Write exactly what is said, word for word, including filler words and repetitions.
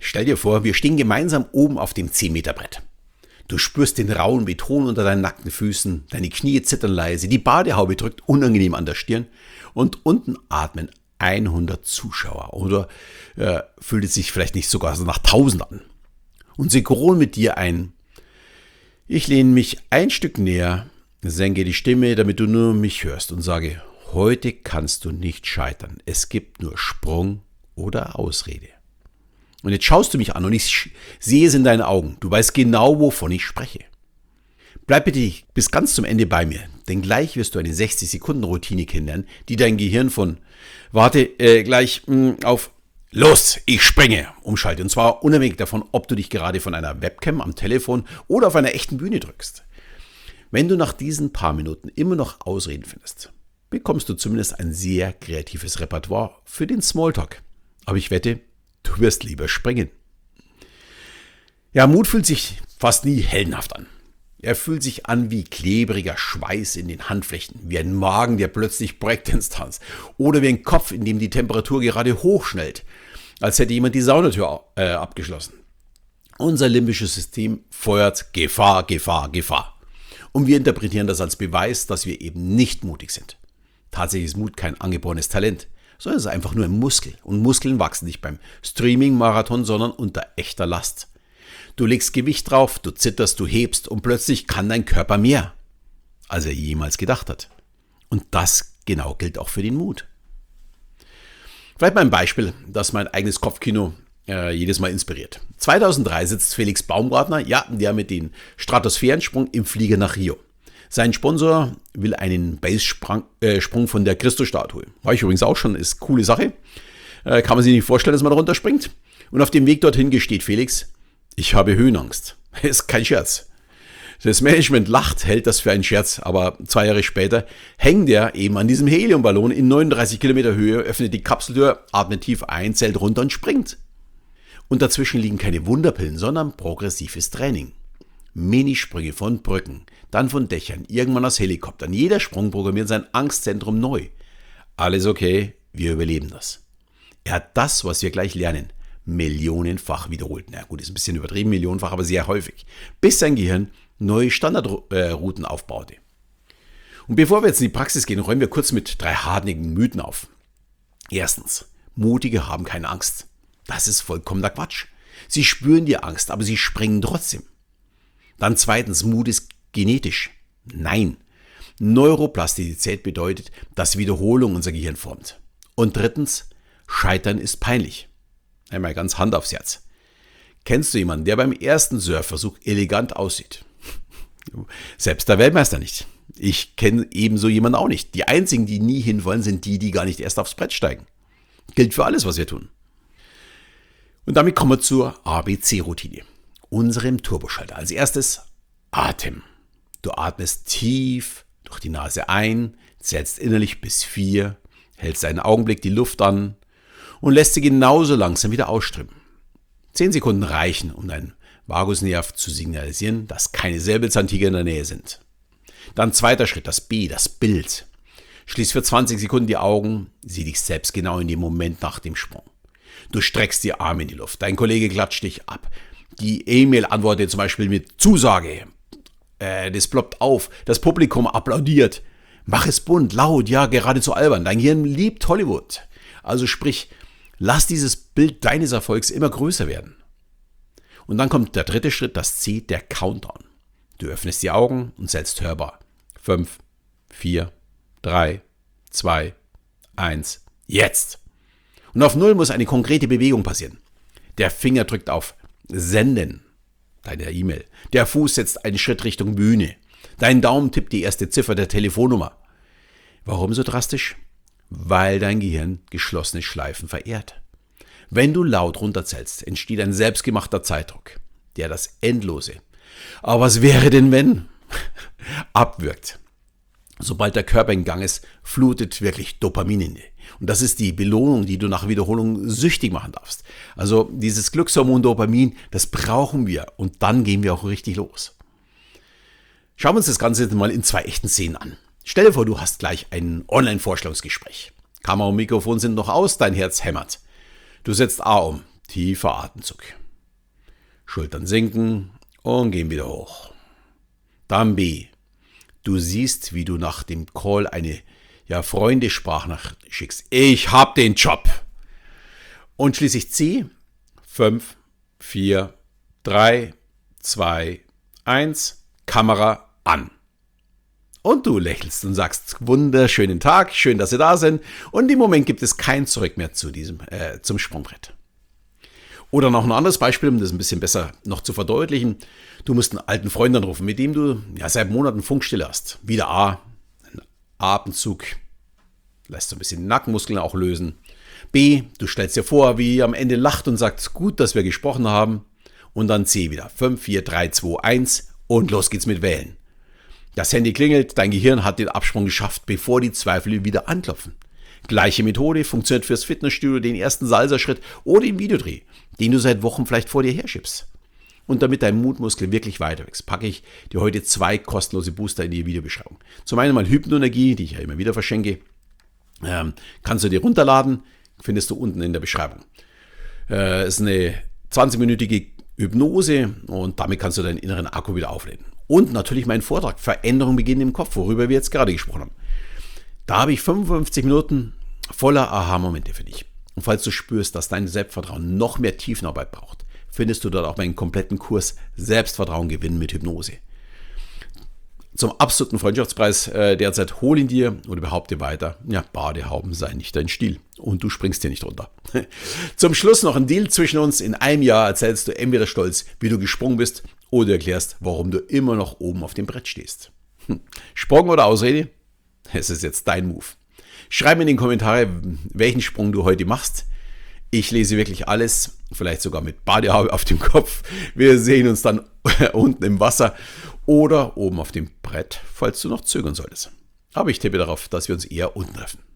Stell dir vor, wir stehen gemeinsam oben auf dem zehn Meter Brett. Du spürst den rauen Beton unter deinen nackten Füßen, deine Knie zittern leise, die Badehaube drückt unangenehm an der Stirn und unten atmen hundert Zuschauer oder äh, fühlt es sich vielleicht nicht sogar so nach tausend an. Und synchron mit dir ein: Ich lehne mich ein Stück näher, senke die Stimme, damit du nur mich hörst und sage: Heute kannst du nicht scheitern. Es gibt nur Sprung oder Ausrede. Und jetzt schaust du mich an und ich sehe es in deinen Augen. Du weißt genau, wovon ich spreche. Bleib bitte bis ganz zum Ende bei mir, denn gleich wirst du eine sechzig-Sekunden-Routine kennenlernen, die dein Gehirn von Warte, äh, gleich mh, auf Los, ich springe umschaltet. Und zwar unabhängig davon, ob du dich gerade von einer Webcam am Telefon oder auf einer echten Bühne drückst. Wenn du nach diesen paar Minuten immer noch Ausreden findest, bekommst du zumindest ein sehr kreatives Repertoire für den Smalltalk. Aber ich wette, du wirst lieber springen. Ja, Mut fühlt sich fast nie heldenhaft an. Er fühlt sich an wie klebriger Schweiß in den Handflächen, wie ein Magen, der plötzlich Breakdance tanzt oder wie ein Kopf, in dem die Temperatur gerade hochschnellt, als hätte jemand die Saunatür äh, abgeschlossen. Unser limbisches System feuert Gefahr, Gefahr, Gefahr. Und wir interpretieren das als Beweis, dass wir eben nicht mutig sind. Tatsächlich ist Mut kein angeborenes Talent, sondern es ist einfach nur ein Muskel. Und Muskeln wachsen nicht beim Streaming-Marathon, sondern unter echter Last. Du legst Gewicht drauf, du zitterst, du hebst und plötzlich kann dein Körper mehr, als er jemals gedacht hat. Und das genau gilt auch für den Mut. Vielleicht mal ein Beispiel, das mein eigenes Kopfkino äh, jedes Mal inspiriert. zweitausenddrei sitzt Felix Baumgartner, ja, der mit dem Stratosphärensprung im Flieger nach Rio. Sein Sponsor will einen Base-Sprung äh, von der Christusstatue. War ich übrigens auch schon, ist eine coole Sache. Äh, kann man sich nicht vorstellen, dass man da runterspringt. Und auf dem Weg dorthin gesteht Felix: Ich habe Höhenangst. Ist kein Scherz. Das Management lacht, hält das für einen Scherz, aber zwei Jahre später hängt er eben an diesem Heliumballon in neununddreißig Kilometer Höhe, öffnet die Kapseltür, atmet tief ein, zählt runter und springt. Und dazwischen liegen keine Wunderpillen, sondern progressives Training. Minisprünge von Brücken, dann von Dächern, irgendwann aus Helikoptern. Jeder Sprung programmiert sein Angstzentrum neu. Alles okay, wir überleben das. Er hat das, was wir gleich lernen, millionenfach wiederholt. Na gut, ist ein bisschen übertrieben, millionenfach, aber sehr häufig. Bis sein Gehirn neue Standardrouten aufbaute. Und bevor wir jetzt in die Praxis gehen, räumen wir kurz mit drei hartnäckigen Mythen auf. Erstens, Mutige haben keine Angst. Das ist vollkommener Quatsch. Sie spüren die Angst, aber sie springen trotzdem. Dann zweitens, Mut ist genetisch. Nein. Neuroplastizität bedeutet, dass Wiederholung unser Gehirn formt. Und drittens, Scheitern ist peinlich. Einmal ganz Hand aufs Herz. Kennst du jemanden, der beim ersten Surfversuch elegant aussieht? Selbst der Weltmeister nicht. Ich kenne ebenso jemanden auch nicht. Die einzigen, die nie hinfallen, sind die, die gar nicht erst aufs Brett steigen. Gilt für alles, was wir tun. Und damit kommen wir zur A B C-Routine, unserem Turboschalter. Als erstes Atem. Du atmest tief durch die Nase ein, zählst innerlich bis vier, hältst einen Augenblick die Luft an und lässt sie genauso langsam wieder ausströmen. Zehn Sekunden reichen, um deinen Vagusnerv zu signalisieren, dass keine Säbelzahntiger in der Nähe sind. Dann zweiter Schritt, das B, das Bild. Schließ für zwanzig Sekunden die Augen, sieh dich selbst genau in dem Moment nach dem Sprung. Du streckst die Arme in die Luft, dein Kollege klatscht dich ab. Die E-Mail antwortet zum Beispiel mit Zusage. Äh, das ploppt auf, das Publikum applaudiert. Mach es bunt, laut, ja, geradezu albern. Dein Gehirn liebt Hollywood. Also sprich, lass dieses Bild deines Erfolgs immer größer werden. Und dann kommt der dritte Schritt, das C, der Countdown. Du öffnest die Augen und zählst hörbar. Fünf, vier, drei, zwei, eins, jetzt. Und auf Null muss eine konkrete Bewegung passieren. Der Finger drückt auf Senden, deine E-Mail. Der Fuß setzt einen Schritt Richtung Bühne. Dein Daumen tippt die erste Ziffer der Telefonnummer. Warum so drastisch? Weil dein Gehirn geschlossene Schleifen verehrt. Wenn du laut runterzählst, entsteht ein selbstgemachter Zeitdruck, der das Endlose, aber was wäre denn wenn, abwirkt. Sobald der Körper in Gang ist, flutet wirklich Dopamin in dir. Und das ist die Belohnung, die du nach Wiederholung süchtig machen darfst. Also dieses Glückshormon Dopamin, das brauchen wir und dann gehen wir auch richtig los. Schauen wir uns das Ganze jetzt mal in zwei echten Szenen an. Stell dir vor, du hast gleich ein Online-Vorstellungsgespräch. Kamera und Mikrofon sind noch aus, dein Herz hämmert. Du setzt A um, Tiefer Atemzug. Schultern sinken und gehen wieder hoch. Dann B. Du siehst, wie du nach dem Call eine ja, Freunde-Sprachnachricht schickst. Ich hab den Job. Und schließlich C. fünf, vier, drei, zwei, eins. Kamera an. Und du lächelst und sagst, wunderschönen Tag, schön, dass Sie da sind. Und im Moment gibt es kein Zurück mehr zu diesem, äh, zum Sprungbrett. Oder noch ein anderes Beispiel, um das ein bisschen besser noch zu verdeutlichen. Du musst einen alten Freund anrufen, mit dem du ja, seit Monaten Funkstille hast. Wieder A, ein Atemzug, lässt so ein bisschen die Nackenmuskeln auch lösen. B, du stellst dir vor, wie ihr am Ende lacht und sagt, gut, dass wir gesprochen haben. Und dann C wieder, fünf, vier, drei, zwei, eins und los geht's mit Wählen. Das Handy klingelt, dein Gehirn hat den Absprung geschafft, bevor die Zweifel wieder anklopfen. Gleiche Methode funktioniert fürs Fitnessstudio, den ersten Salsa-Schritt oder den Videodreh, den du seit Wochen vielleicht vor dir herschiebst. Und damit dein Mutmuskel wirklich weiter wächst, packe ich dir heute zwei kostenlose Booster in die Videobeschreibung. Zum einen mal Hypnoenergie, die ich ja immer wieder verschenke. Ähm, kannst du dir runterladen, findest du unten in der Beschreibung. Äh, ist eine zwanzigminütige Hypnose und damit kannst du deinen inneren Akku wieder aufladen. Und natürlich mein Vortrag, Veränderung beginnen im Kopf, worüber wir jetzt gerade gesprochen haben. Da habe ich fünfundfünfzig Minuten voller Aha-Momente für dich. Und falls du spürst, dass dein Selbstvertrauen noch mehr Tiefenarbeit braucht, findest du dort auch meinen kompletten Kurs Selbstvertrauen gewinnen mit Hypnose. Zum absoluten Freundschaftspreis äh, derzeit hol ihn dir oder behaupte weiter, ja, Badehauben seien nicht dein Stil und du springst hier nicht runter. Zum Schluss noch ein Deal zwischen uns. In einem Jahr erzählst du entweder stolz, wie du gesprungen bist oder erklärst, warum du immer noch oben auf dem Brett stehst. Hm. Sprung oder Ausrede? Es ist jetzt dein Move. Schreib mir in den Kommentaren, welchen Sprung du heute machst. Ich lese wirklich alles, vielleicht sogar mit Badehaube auf dem Kopf. Wir sehen uns dann unten im Wasser oder oben auf dem Brett, falls du noch zögern solltest. Aber ich tippe darauf, dass wir uns eher unten treffen.